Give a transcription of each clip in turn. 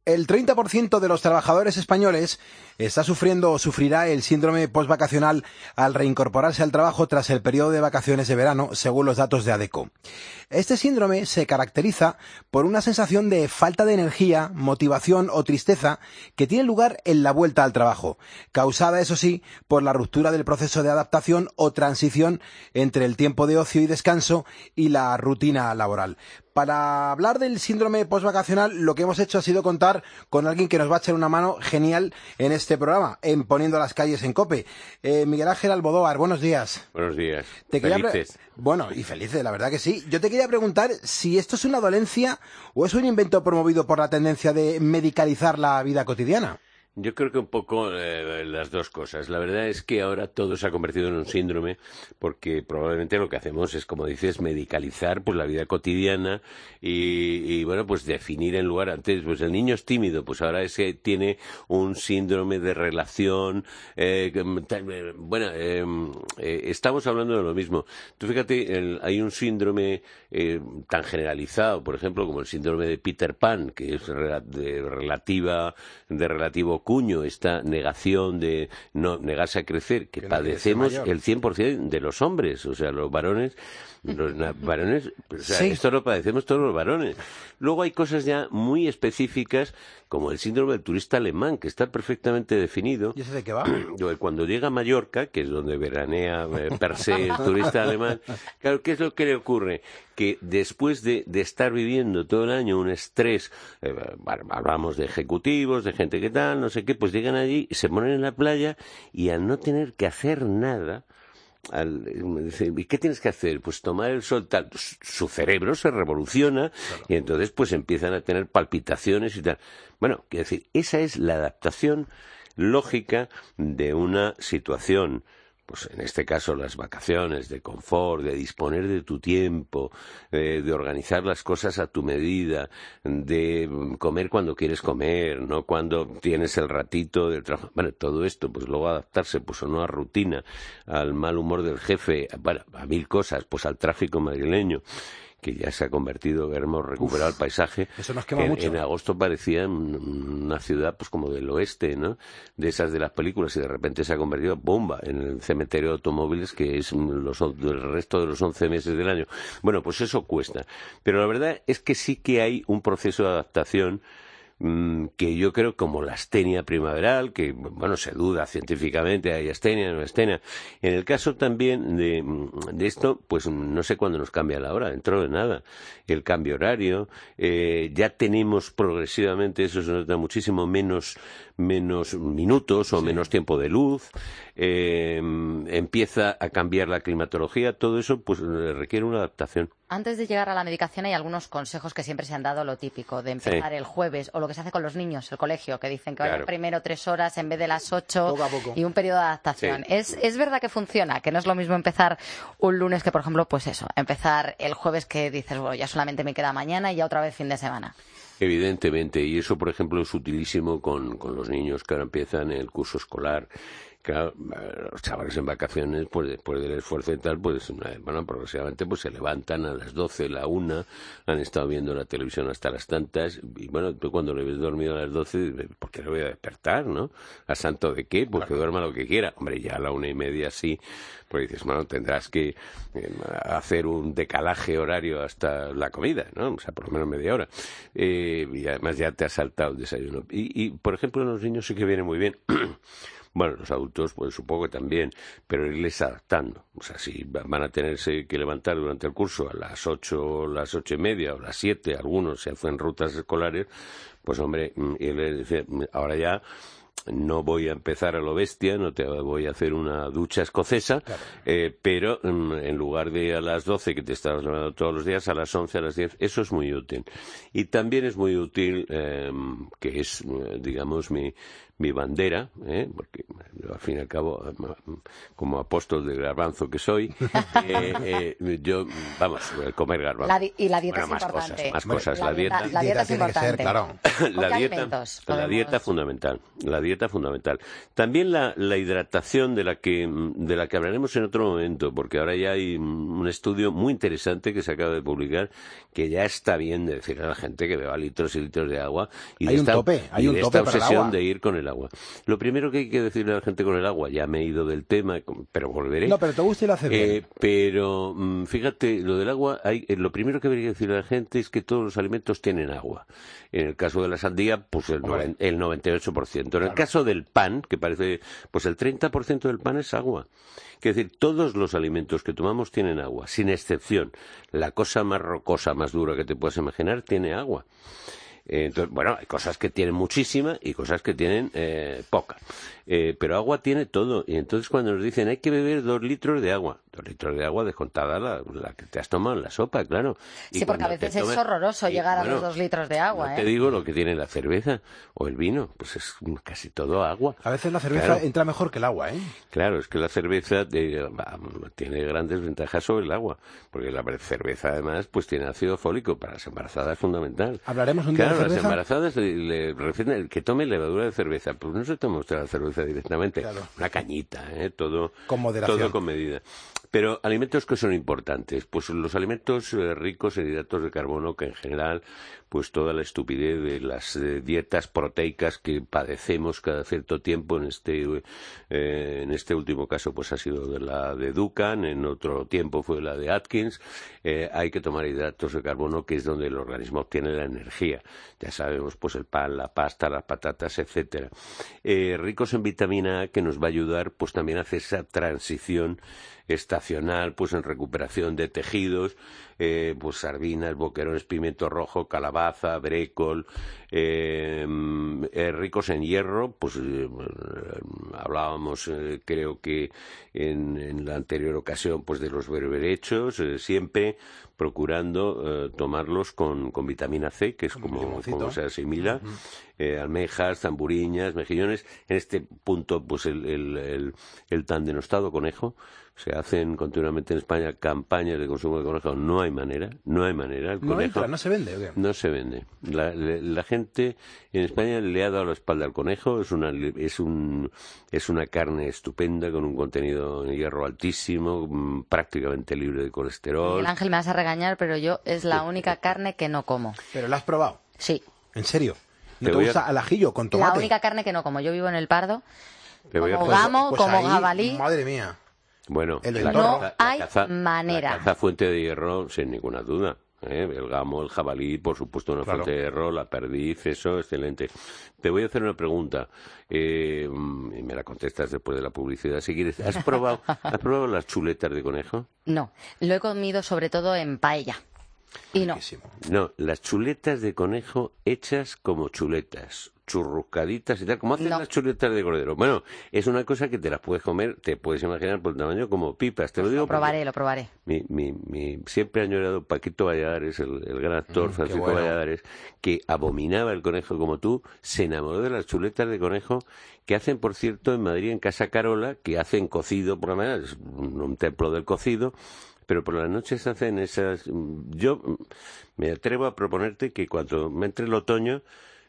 El 30% de los trabajadores españoles está sufriendo o sufrirá el síndrome postvacacional al reincorporarse al trabajo tras el periodo de vacaciones de verano, según los datos de ADECO. Este síndrome se caracteriza por una sensación de falta de energía, motivación o tristeza que tiene lugar en la vuelta al trabajo, causada, eso sí, por la ruptura del proceso de adaptación o transición entre el tiempo de ocio y descanso y la rutina laboral. Para hablar del síndrome postvacacional, lo que hemos hecho ha sido contar con alguien que nos va a echar una mano genial en este programa, en Poniendo las calles en COPE. Miguel Ángel Albodóvar, buenos días. Buenos días. Felices. Bueno, y felices, la verdad que sí. Yo te quería preguntar si esto es una dolencia o es un invento promovido por la tendencia de medicalizar la vida cotidiana. Yo creo que un poco las dos cosas. La verdad es que ahora todo se ha convertido en un síndrome porque probablemente lo que hacemos es, como dices, medicalizar pues la vida cotidiana y bueno, pues definir en lugar antes, pues el niño es tímido, pues ahora ese tiene un síndrome de relación. Estamos hablando de lo mismo. Tú fíjate, hay un síndrome tan generalizado, por ejemplo, como el síndrome de Peter Pan, que es de relativo cuño, esta negación de no negarse a crecer, que padecemos el 100% de los hombres, o sea, los varones, o sea, sí. Esto lo padecemos todos los varones. Luego hay cosas ya muy específicas, como el síndrome del turista alemán, que está perfectamente definido. ¿Y ese de qué va? Cuando llega a Mallorca, que es donde veranea per se el turista alemán, claro, ¿qué es lo que le ocurre? Que después de estar viviendo todo el año un estrés, hablamos de ejecutivos, de gente que tal, no sé qué, pues llegan allí, se ponen en la playa y al no tener que hacer nada, ¿y qué tienes que hacer? Pues tomar el sol, tal. Su cerebro se revoluciona, claro. Y entonces pues empiezan a tener palpitaciones y tal. Bueno, quiero decir, esa es la adaptación lógica de una situación, pues en este caso las vacaciones, de confort, de disponer de tu tiempo, de organizar las cosas a tu medida, de comer cuando quieres comer, no cuando tienes el ratito del trabajo. Bueno, todo esto, pues luego adaptarse, pues a una rutina, al mal humor del jefe, bueno, a mil cosas, pues al tráfico madrileño, que ya se ha convertido, hemos recuperado el paisaje. Eso nos quema mucho. En agosto parecía una ciudad pues como del oeste, ¿no? De esas de las películas, y de repente se ha convertido, ¡bomba!, en el cementerio de automóviles, que es el resto de los 11 meses del año. Bueno, pues eso cuesta. Pero la verdad es que sí que hay un proceso de adaptación que yo creo, como la astenia primaveral, que bueno, se duda científicamente, hay astenia, no astenia. En el caso también de esto, pues no sé cuándo nos cambia la hora, dentro de nada. El cambio horario, ya tenemos progresivamente, eso se nota muchísimo, menos minutos o menos tiempo de luz, empieza a cambiar la climatología, todo eso pues requiere una adaptación. Antes de llegar a la medicación hay algunos consejos que siempre se han dado, lo típico, de empezar el jueves, o lo que se hace con los niños, el colegio, que dicen que vayan primero 3 horas en vez de las 8, poco a poco. Y un periodo de adaptación. Sí. ¿Es verdad que funciona? Que no es lo mismo empezar un lunes que, por ejemplo, pues eso, empezar el jueves, que dices, bueno, ya solamente me queda mañana y ya otra vez fin de semana. Evidentemente, y eso, por ejemplo, es utilísimo con los niños que ahora empiezan el curso escolar. Claro, los chavales en vacaciones, pues después del esfuerzo y tal, pues bueno, progresivamente pues se levantan a las 12, la 1, han estado viendo la televisión hasta las tantas, y bueno, tú cuando le ves dormido a las 12, ¿por qué le voy a despertar, no? ¿A santo de qué? Pues que duerma lo que quiera. Hombre, ya a la 1:30 sí, pues dices, bueno, tendrás que hacer un decalaje horario hasta la comida, ¿no? O sea, por lo menos media hora. Y además ya te has saltado el desayuno. Y por ejemplo, los niños sí que viene muy bien. Bueno, los adultos, pues supongo que también, pero irles adaptando. O sea, si van a tenerse que levantar durante el curso a las 8, las 8:30 o las 7, algunos se hacen rutas escolares, pues hombre, y les dice, ahora ya no voy a empezar a lo bestia, no te voy a hacer una ducha escocesa, claro. Pero en lugar de a las 12, que te estás levantando todos los días, a las 11, a las 10, eso es muy útil. Y también es muy útil, que es, digamos, mi bandera, porque al fin y al cabo, como apóstol de garbanzo que soy, yo, vamos, comer garbanzo. Y la dieta es importante. Más cosas. La dieta es importante. Ser, claro. La dieta fundamental. La dieta dieta fundamental. También la hidratación de la que hablaremos en otro momento, porque ahora ya hay un estudio muy interesante que se acaba de publicar que ya está bien de decir a la gente que beba litros y litros de agua y hay de un tope esta para el obsesión agua. de ir con el agua. Lo primero que hay que decirle a la gente con el agua, ya me he ido del tema, pero volveré. No, pero te gusta y lo haces bien. Pero fíjate, lo del agua, lo primero que habría que decirle a la gente es que todos los alimentos tienen agua. En el caso de la sandía, pues el 98%. En el caso del pan, que parece, pues el 30% del pan es agua. Es decir, todos los alimentos que tomamos tienen agua, sin excepción. La cosa más rocosa, más dura que te puedas imaginar, tiene agua. Entonces, bueno, hay cosas que tienen muchísima y cosas que tienen poca. Pero agua tiene todo. Y entonces cuando nos dicen hay que beber 2 litros de agua, 2 litros de agua descontada la que te has tomado en la sopa, claro. Sí, porque a veces es horroroso llegar a los 2 litros de agua. No te digo lo que tiene la cerveza o el vino, pues es casi todo agua. A veces la cerveza entra mejor que el agua, ¿eh? Claro, es que la cerveza tiene grandes ventajas sobre el agua, porque la cerveza además pues tiene ácido fólico, para las embarazadas es fundamental. ¿Hablaremos un día de cerveza? Las embarazadas le refieren que tome levadura de cerveza, pues no se toma usted la cerveza directamente, una cañita, todo con moderación, todo con medida. Pero alimentos que son importantes, pues los alimentos ricos en hidratos de carbono, que en general, pues toda la estupidez de las dietas proteicas que padecemos cada cierto tiempo, en este último caso pues ha sido de la de Duncan, en otro tiempo fue la de Atkins. Hay que tomar hidratos de carbono, que es donde el organismo obtiene la energía. Ya sabemos, pues el pan, la pasta, las patatas, etcétera. Ricos en vitamina A, que nos va a ayudar pues también a hacer esa transición estacional, pues en recuperación de tejidos, pues sardinas, boquerones, pimiento rojo, calabaza, brécol, ricos en hierro, pues hablábamos, creo que en la anterior ocasión, pues de los berberechos, siempre procurando tomarlos con vitamina C, que es como se asimila, almejas, zamburiñas, mejillones. En este punto, pues el tan denostado conejo. Se hacen continuamente en España campañas de consumo de conejo. No hay manera. El conejo no se vende, ¿o qué? No se vende. La gente en España le ha dado la espalda al conejo. Es una carne estupenda con un contenido de hierro altísimo, prácticamente libre de colesterol. Miguel Ángel, me vas a regañar, pero yo es la única carne que no como. ¿Pero la has probado? Sí. ¿En serio? ¿No te gusta al ajillo con tomate? La única carne que no como. Yo vivo en el Pardo. Como gamo, como jabalí. Madre mía. Bueno, no hay manera. La caza fuente de hierro, sin ninguna duda. El gamo, el jabalí, por supuesto, una fuente de hierro, la perdiz, eso, excelente. Te voy a hacer una pregunta, y me la contestas después de la publicidad, si quieres. ¿Has probado las chuletas de conejo? No, lo he comido sobre todo en paella. Y no. No, las chuletas de conejo hechas como chuletas, churruscaditas y tal, como hacen las chuletas de cordero. Bueno, es una cosa que te las puedes comer, te puedes imaginar por el tamaño como pipas, te lo digo. Lo probaré. Mi siempre añorado Paquito Valladares, el gran actor Francisco Valladares, que abominaba el conejo como tú, se enamoró de las chuletas de conejo que hacen, por cierto, en Madrid, en Casa Carola, que hacen cocido, por la mañana, es un templo del cocido, pero por las noches hacen esas. Yo me atrevo a proponerte que cuando me entre el otoño,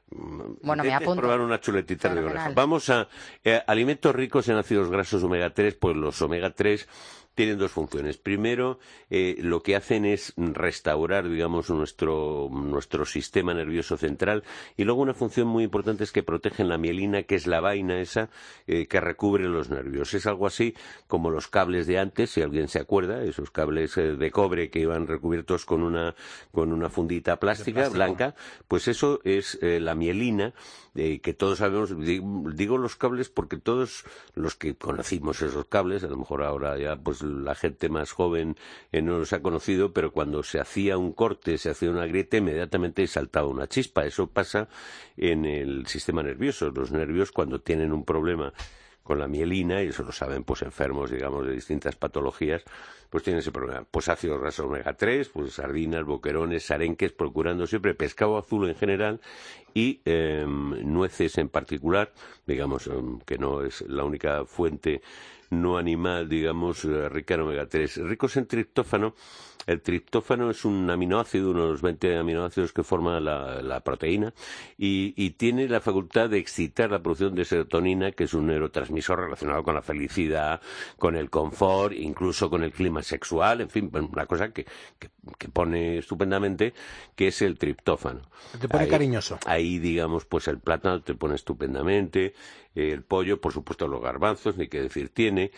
me apunto. Probar unas chuletitas de conejo. Vamos a alimentos ricos en ácidos grasos omega 3, pues los omega 3 tienen dos funciones. Primero, lo que hacen es restaurar, digamos, nuestro sistema nervioso central, y luego una función muy importante es que protegen la mielina, que es la vaina esa que recubre los nervios. Es algo así como los cables de antes, si alguien se acuerda, esos cables de cobre que iban recubiertos con una fundita plástica blanca, pues eso es la mielina, que todos sabemos. Digo los cables porque todos los que conocimos esos cables, a lo mejor ahora ya pues la gente más joven no los ha conocido, pero cuando se hacía un corte, se hacía una grieta, inmediatamente saltaba una chispa. Eso pasa en el sistema nervioso. Los nervios, cuando tienen un problema con la mielina, y eso lo saben pues enfermos, digamos, de distintas patologías, pues tienen ese problema. Pues ácidos grasos omega 3, pues sardinas, boquerones, arenques, procurando siempre pescado azul en general y nueces en particular, digamos, que no es la única fuente no animal, digamos, rica en omega 3. Ricos en triptófano, El triptófano es un aminoácido, unos 20 aminoácidos que forman la proteína, y tiene la facultad de excitar la producción de serotonina, que es un neurotransmisor relacionado con la felicidad, con el confort, incluso con el clima sexual, en fin, una cosa que pone estupendamente, que es el triptófano. Te pone cariñoso. Ahí, digamos, pues el plátano te pone estupendamente, el pollo, por supuesto, los garbanzos, ni qué decir tiene,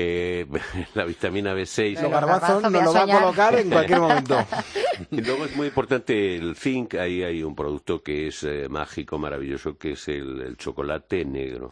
la vitamina B6. Los garbanzos nos lo va a colocar en cualquier momento. Y luego es muy importante el zinc. Ahí hay un producto que es mágico, maravilloso, que es el chocolate negro.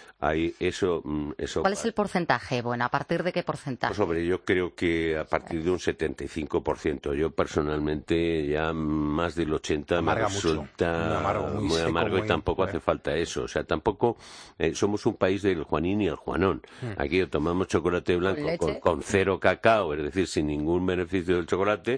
Eso. ¿Cuál es el porcentaje? Bueno, ¿a partir de qué porcentaje? Pues, hombre, yo creo que a partir de un 75%. Yo personalmente ya más del 80% me resulta muy amargo, y tampoco hace falta eso. O sea, tampoco somos un país del Juanín y el Juanón. Aquí tomamos chocolate blanco con cero cacao, es decir, sin ningún beneficio del chocolate.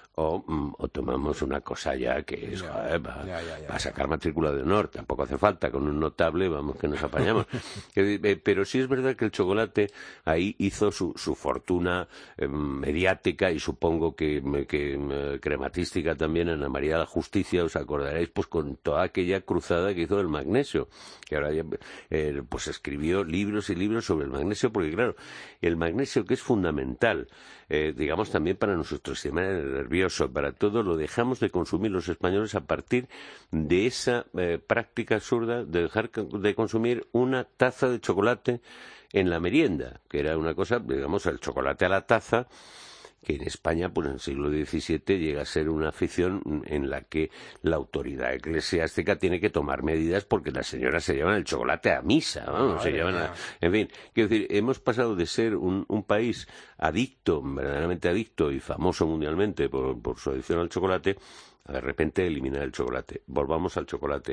O tomamos una cosa ya que es para sacar matrícula de honor. Tampoco hace falta, con un notable vamos que nos apañamos. Pero sí es verdad que el chocolate ahí hizo su fortuna mediática, y supongo que crematística también. Ana María de la Justicia, os acordaréis, pues con toda aquella cruzada que hizo del magnesio, que ahora ya pues escribió libros y libros sobre el magnesio, porque claro, el magnesio, que es fundamental, digamos, también para nuestro sistema nervioso, para todo, lo dejamos de consumir los españoles a partir de esa práctica absurda de dejar de consumir una taza de chocolate en la merienda, que era una cosa, digamos, el chocolate a la taza, que en España, pues en el siglo XVII, llega a ser una afición en la que la autoridad eclesiástica tiene que tomar medidas, porque las señoras se llevan el chocolate a misa, vamos, en fin, quiero decir, hemos pasado de ser un país adicto, verdaderamente adicto y famoso mundialmente por su adicción al chocolate, a de repente eliminar el chocolate. Volvamos al chocolate.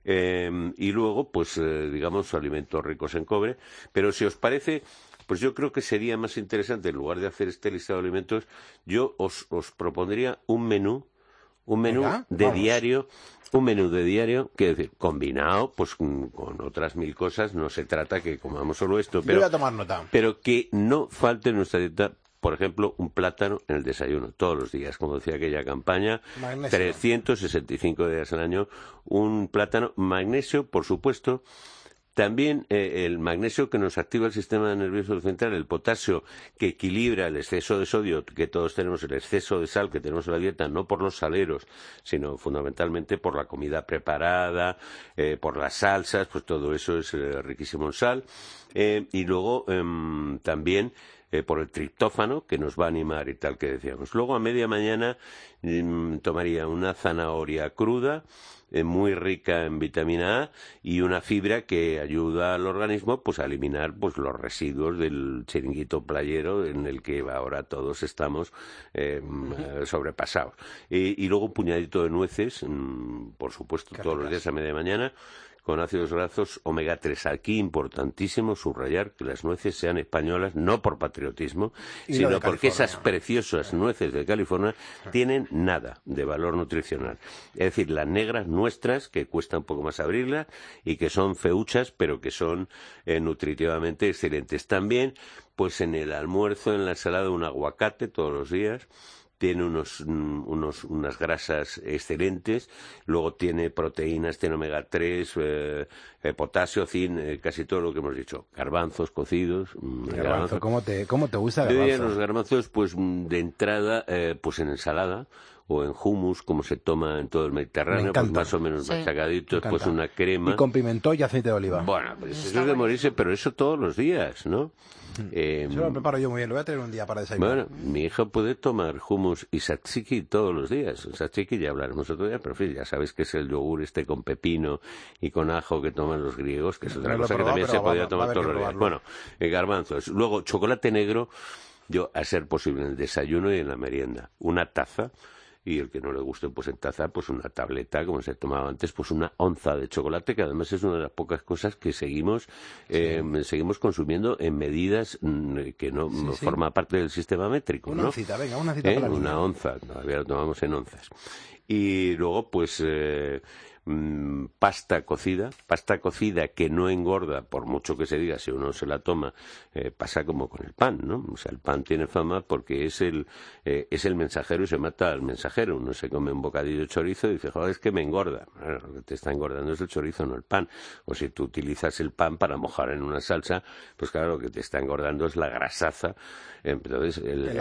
Y luego, pues, digamos, alimentos ricos en cobre. Pero si os parece, pues yo creo que sería más interesante, en lugar de hacer este listado de alimentos, yo os propondría un menú de diario, quiero decir, combinado pues con otras 1000 cosas. No se trata que comamos solo esto, pero voy a tomar nota. Pero que no falte en nuestra dieta, por ejemplo, un plátano en el desayuno, todos los días, como decía aquella campaña, magnesio. 365 días al año, un plátano. Magnesio, por supuesto. También el magnesio, que nos activa el sistema nervioso central, el potasio, que equilibra el exceso de sodio que todos tenemos, el exceso de sal que tenemos en la dieta, no por los saleros, sino fundamentalmente por la comida preparada, por las salsas, pues todo eso es riquísimo en sal. Y luego también por el triptófano, que nos va a animar y tal, que decíamos. Luego, a media mañana, tomaría una zanahoria cruda, muy rica en vitamina A, y una fibra que ayuda al organismo pues a eliminar pues los residuos del chiringuito playero en el que ahora todos estamos sobrepasados. Y luego un puñadito de nueces, por supuesto, todos los días a media mañana, con ácidos grasos omega 3. Aquí, importantísimo subrayar que las nueces sean españolas, no por patriotismo, sino porque esas preciosas nueces de California tienen nada de valor nutricional. Es decir, las negras nuestras, que cuesta un poco más abrirlas y que son feuchas, pero que son nutritivamente excelentes. También, pues en el almuerzo, en la ensalada, un aguacate todos los días. Tiene unas grasas excelentes, luego tiene proteínas, tiene omega 3, potasio, zinc, casi todo lo que hemos dicho. Garbanzos cocidos. Garbanzo, ¿cómo te gusta el garbanzo? Los garbanzos, pues de entrada, pues en ensalada, o en hummus, como se toma en todo el Mediterráneo, pues más o menos machacaditos, pues una crema. Y con pimentón y aceite de oliva. Bueno, pues eso es de morirse, pero eso todos los días, ¿no? Eso lo preparo yo muy bien, lo voy a tener un día para desayunar. Bueno, mi hija puede tomar hummus y tzatziki todos los días. Tzatziki ya hablaremos otro día, pero en fin, ya sabéis que es el yogur con pepino y con ajo que toman los griegos, que es otra cosa que también se podría tomar todos los días. Bueno, garbanzos. Luego, chocolate negro, yo, a ser posible, en el desayuno y en la merienda. Una taza. Y el que no le guste, pues en taza, pues una tableta, como se tomaba antes, pues una onza de chocolate, que además es una de las pocas cosas que seguimos consumiendo en medidas que no forma parte del sistema métrico, ¿no? Una oncita, venga, una oncita para una onza, todavía lo tomamos en onzas. Y luego, pues pasta cocida que no engorda, por mucho que se diga, si uno se la toma, pasa como con el pan, ¿no? O sea, el pan tiene fama porque es el mensajero y se mata al mensajero. Uno se come un bocadillo de chorizo y dice, joder, es que me engorda. Bueno, lo que te está engordando es el chorizo, no el pan. O si tú utilizas el pan para mojar en una salsa, pues claro, lo que te está engordando es la grasaza. Entonces,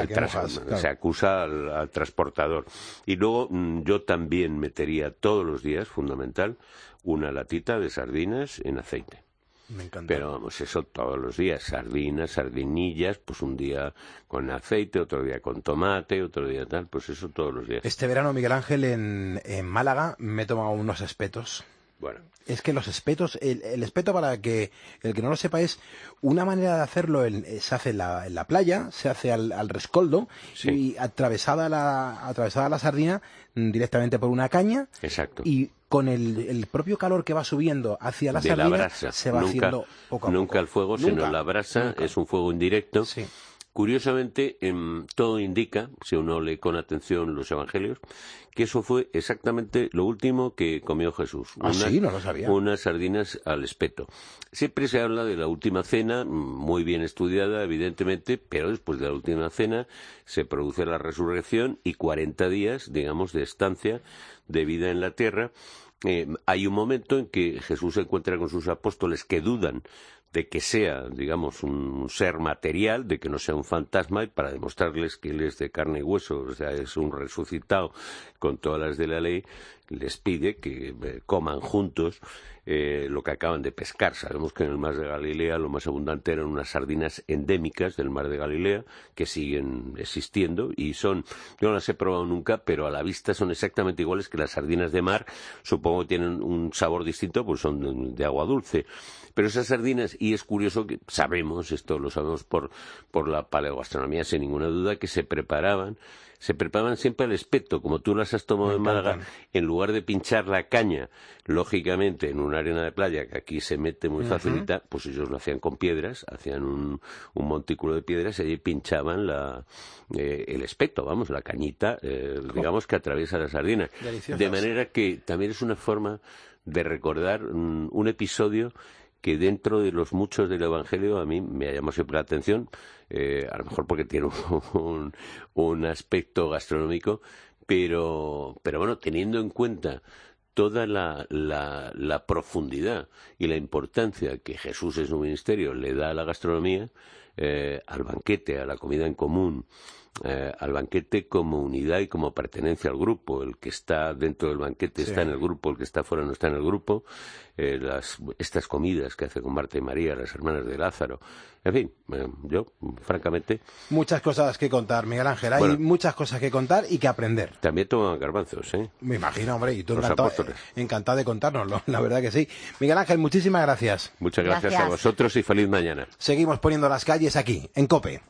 se acusa al transportador. Y luego, yo también metería todos los días, fundamental, una latita de sardinas en aceite. Me encanta. Pero vamos, eso todos los días, sardinas, sardinillas, pues un día con aceite, otro día con tomate, otro día tal, pues eso todos los días. Este verano, Miguel Ángel, en Málaga me he tomado unos espetos. Bueno. Es que los espetos, el espeto, para que el que no lo sepa, es una manera de hacerlo, se hace en la playa, se hace al rescoldo, sí. Y atravesada la sardina directamente por una caña. Exacto. Y con el propio calor que va subiendo hacia la sardina, la brasa. se va haciendo poco a poco. Nunca al fuego, sino la brasa, nunca. Es un fuego indirecto. Sí. Curiosamente, todo indica, si uno lee con atención los evangelios, que eso fue exactamente lo último que comió Jesús. Sí, no lo sabía. Unas sardinas al espeto. Siempre se habla de la última cena, muy bien estudiada, evidentemente, pero después de la última cena se produce la resurrección y 40 días, digamos, de estancia de vida en la tierra. Hay un momento en que Jesús se encuentra con sus apóstoles que dudan de que sea, digamos, un ser material, de que no sea un fantasma, y para demostrarles que él es de carne y hueso, o sea, es un resucitado con todas las de la ley, les pide que coman juntos lo que acaban de pescar. Sabemos que en el mar de Galilea lo más abundante eran unas sardinas endémicas del mar de Galilea, que siguen existiendo, y yo no las he probado nunca, pero a la vista son exactamente iguales que las sardinas de mar. Supongo que tienen un sabor distinto, pues son de agua dulce. Pero esas sardinas, y es curioso que esto lo sabemos por la paleogastronomía sin ninguna duda, que se preparaban siempre al espeto, como tú las has tomado en Málaga, en lugar de pinchar la caña, lógicamente en una arena de playa que aquí se mete muy facilita, pues ellos lo hacían con piedras, hacían un montículo de piedras y allí pinchaban el espeto, vamos, la cañita, digamos, que atraviesa la sardina. Deliciosas. De manera que también es una forma de recordar un episodio que dentro de los muchos del Evangelio a mí me ha llamado siempre la atención, a lo mejor porque tiene un aspecto gastronómico, pero bueno, teniendo en cuenta toda la profundidad y la importancia que Jesús en su ministerio le da a la gastronomía, al banquete, a la comida en común, al banquete como unidad y como pertenencia al grupo. El que está dentro del banquete está en el grupo, el que está fuera no está en el grupo. Estas comidas que hace con Marta y María, las hermanas de Lázaro. En fin, yo, francamente... Muchas cosas que contar, Miguel Ángel. Hay muchas cosas que contar y que aprender. También toman garbanzos, ¿eh? Me imagino, hombre, y tú Los encantado de contárnoslo, la verdad que sí. Miguel Ángel, muchísimas gracias. Muchas gracias a vosotros y feliz mañana. Seguimos poniendo las calles aquí, en COPE.